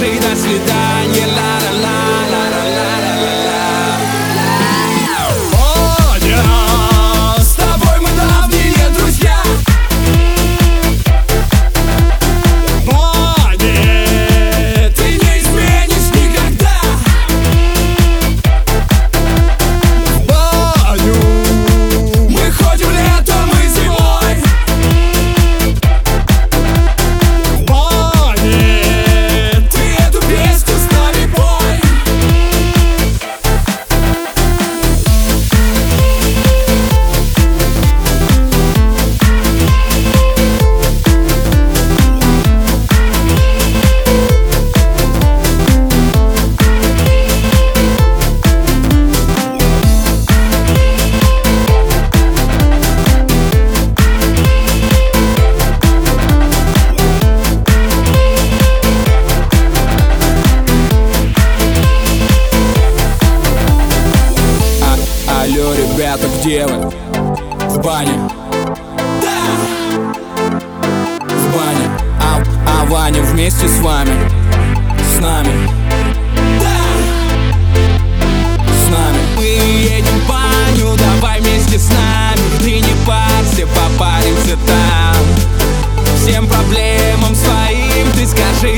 скажи до свидания, Боня, с тобой мы давние друзья. Боня, ты не изменишь никогда. Боню, мы ходим летом и зимой. Боня, ты эту песню с нами пой. Алло, ребята, где вы? В бане. Да! В бане. А Ваня вместе с вами? С нами? Да! С нами. Мы едем в баню, давай вместе с нами. Ты не парься, попаримся там. Всем проблемам своим ты скажи